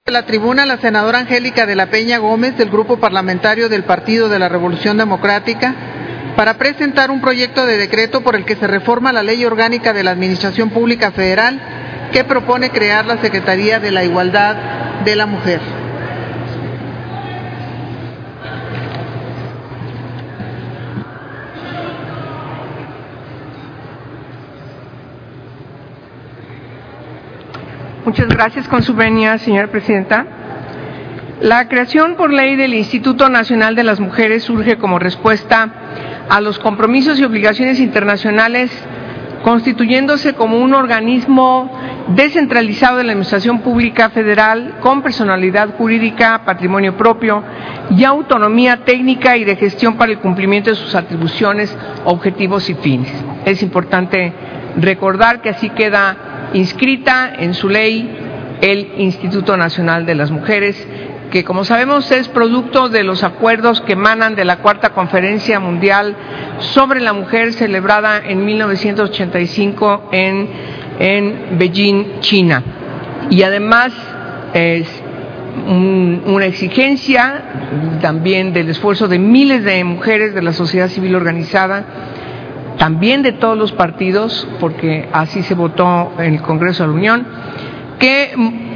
De la tribuna, la senadora Angélica de la Peña Gómez, del Grupo Parlamentario del Partido de la Revolución Democrática, para presentar un proyecto de decreto por el que se reforma la Ley Orgánica de la Administración Pública Federal, que propone crear la Secretaría de la Igualdad de la Mujer. Muchas gracias. Con su venia, señora presidenta. La creación por ley del Instituto Nacional de las Mujeres surge como respuesta a los compromisos y obligaciones internacionales, constituyéndose como un organismo descentralizado de la Administración Pública Federal con personalidad jurídica, patrimonio propio y autonomía técnica y de gestión para el cumplimiento de sus atribuciones, objetivos y fines. Es importante recordar que así queda inscrita en su ley el Instituto Nacional de las Mujeres, que como sabemos es producto de los acuerdos que emanan de la Cuarta Conferencia Mundial sobre la Mujer celebrada en 1985 en Beijing, China. Y además es una exigencia también del esfuerzo de miles de mujeres de la sociedad civil organizada, también de todos los partidos, porque así se votó en el Congreso de la Unión, que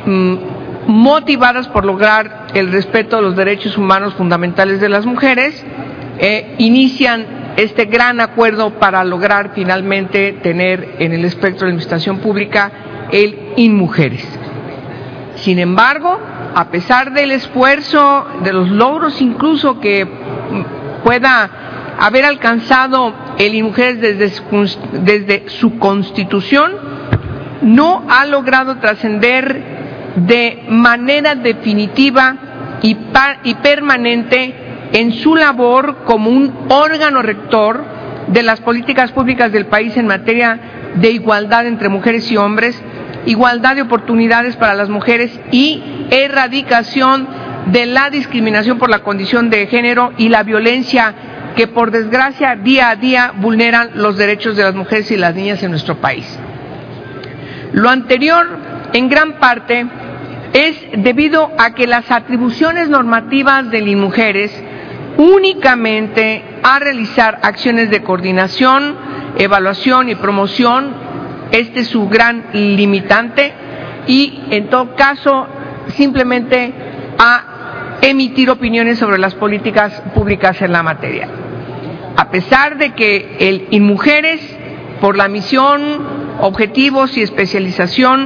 motivadas por lograr el respeto a los derechos humanos fundamentales de las mujeres, inician este gran acuerdo para lograr finalmente tener en el espectro de la administración pública el INMujeres. Sin embargo, a pesar del esfuerzo, de los logros incluso que pueda haber alcanzado el INMujeres desde su constitución, no ha logrado trascender de manera definitiva y permanente en su labor como un órgano rector de las políticas públicas del país en materia de igualdad entre mujeres y hombres, igualdad de oportunidades para las mujeres y erradicación de la discriminación por la condición de género y la violencia que por desgracia día a día vulneran los derechos de las mujeres y las niñas en nuestro país. Lo anterior, en gran parte, es debido a que las atribuciones normativas del INMujeres únicamente a realizar acciones de coordinación, evaluación y promoción, este es su gran limitante, y en todo caso simplemente a emitir opiniones sobre las políticas públicas en la materia. A pesar de que el INMujeres, por la misión, objetivos y especialización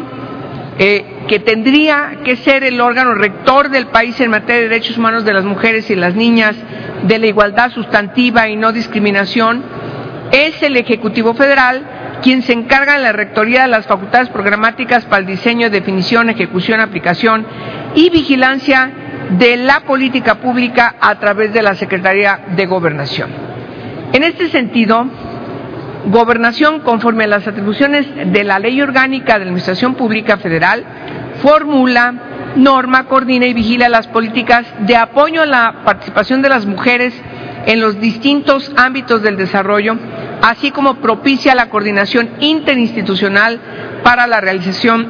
que tendría que ser el órgano rector del país en materia de derechos humanos de las mujeres y las niñas, de la igualdad sustantiva y no discriminación, es el Ejecutivo Federal quien se encarga de la rectoría de las facultades programáticas para el diseño, definición, ejecución, aplicación y vigilancia de la política pública a través de la Secretaría de Gobernación. En este sentido, Gobernación, conforme a las atribuciones de la Ley Orgánica de la Administración Pública Federal, formula, norma, coordina y vigila las políticas de apoyo a la participación de las mujeres en los distintos ámbitos del desarrollo, así como propicia la coordinación interinstitucional para la realización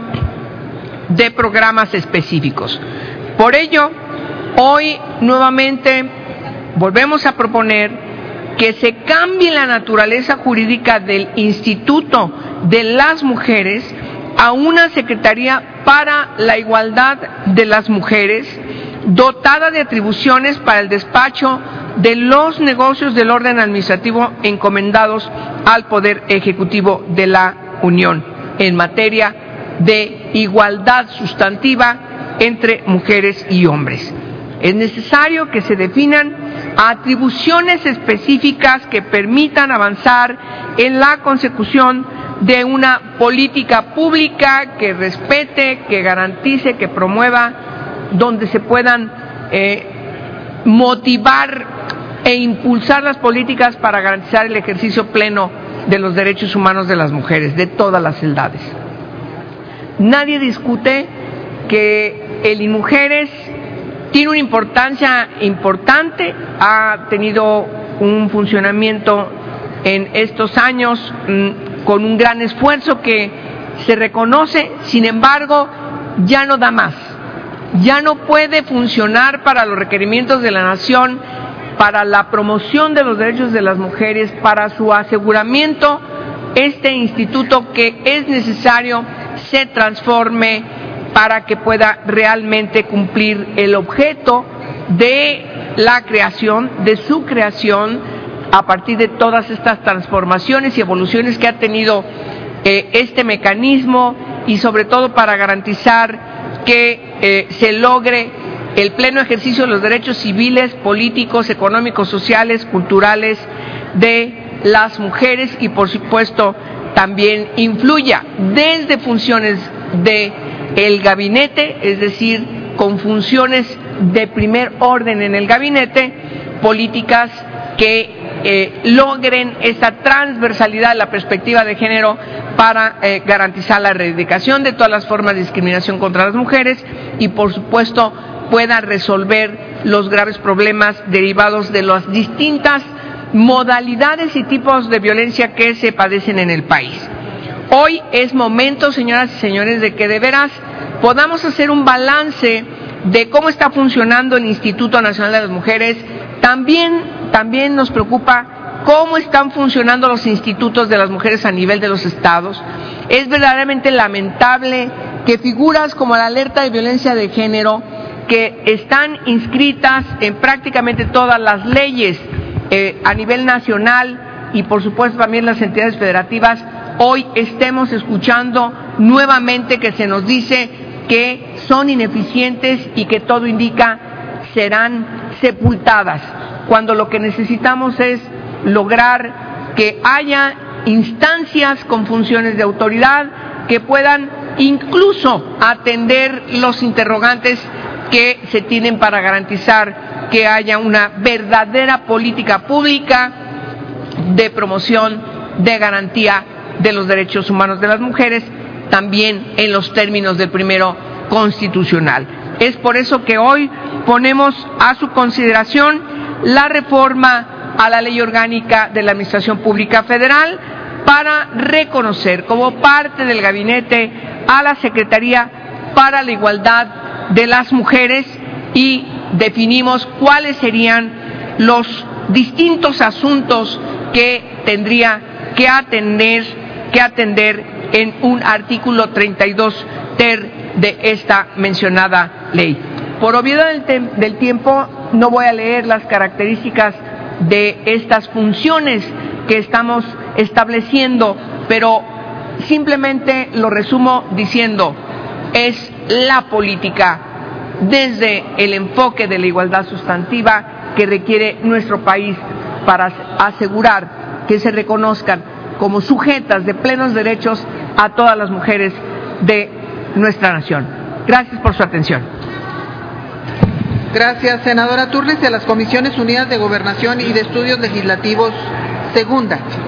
de programas específicos. Por ello, hoy nuevamente volvemos a proponer que se cambie la naturaleza jurídica del Instituto de las Mujeres a una Secretaría para la Igualdad de las Mujeres, dotada de atribuciones para el despacho de los negocios del orden administrativo encomendados al Poder Ejecutivo de la Unión en materia de igualdad sustantiva entre mujeres y hombres. Es necesario que se definan atribuciones específicas que permitan avanzar en la consecución de una política pública que respete, que garantice, que promueva, donde se puedan motivar e impulsar las políticas para garantizar el ejercicio pleno de los derechos humanos de las mujeres, de todas las edades. Nadie discute que el INMujeres tiene una importancia importante, ha tenido un funcionamiento en estos años con un gran esfuerzo que se reconoce, sin embargo, ya no da más. ya no puede funcionar para los requerimientos de la nación, para la promoción de los derechos de las mujeres, para su aseguramiento, este instituto que es necesario se transforme para que pueda realmente cumplir el objeto de la creación, de su creación, a partir de todas estas transformaciones y evoluciones que ha tenido este mecanismo, y sobre todo para garantizar que se logre el pleno ejercicio de los derechos civiles, políticos, económicos, sociales, culturales de las mujeres, y por supuesto también influya desde funciones de el gabinete, es decir, con funciones de primer orden en el gabinete, políticas que logren esa transversalidad de la perspectiva de género para garantizar la erradicación de todas las formas de discriminación contra las mujeres y, por supuesto, pueda resolver los graves problemas derivados de las distintas modalidades y tipos de violencia que se padecen en el país. Hoy es momento, señoras y señores, de que de veras podamos hacer un balance de cómo está funcionando el Instituto Nacional de las Mujeres. También nos preocupa cómo están funcionando los institutos de las mujeres a nivel de los estados. Es verdaderamente lamentable que figuras como la alerta de violencia de género, que están inscritas en prácticamente todas las leyes a nivel nacional y por supuesto también las entidades federativas, hoy estemos escuchando nuevamente que se nos dice que son ineficientes y que todo indica serán sepultadas, cuando lo que necesitamos es lograr que haya instancias con funciones de autoridad que puedan incluso atender los interrogantes que se tienen para garantizar que haya una verdadera política pública de promoción, de garantía de los derechos humanos de las mujeres, también en los términos del primero constitucional. Es por eso que hoy ponemos a su consideración la reforma a la Ley Orgánica de la Administración Pública Federal para reconocer como parte del gabinete a la Secretaría para la Igualdad de las Mujeres, y definimos cuáles serían los distintos asuntos que tendría que atender en un artículo 32 ter de esta mencionada ley. Por obviedad del tiempo no voy a leer las características de estas funciones que estamos estableciendo, pero simplemente lo resumo diciendo: es la política desde el enfoque de la igualdad sustantiva que requiere nuestro país para asegurar que se reconozcan como sujetas de plenos derechos a todas las mujeres de nuestra nación. Gracias por su atención. Gracias, senadora Turnes, y a las Comisiones Unidas de Gobernación y de Estudios Legislativos, segunda.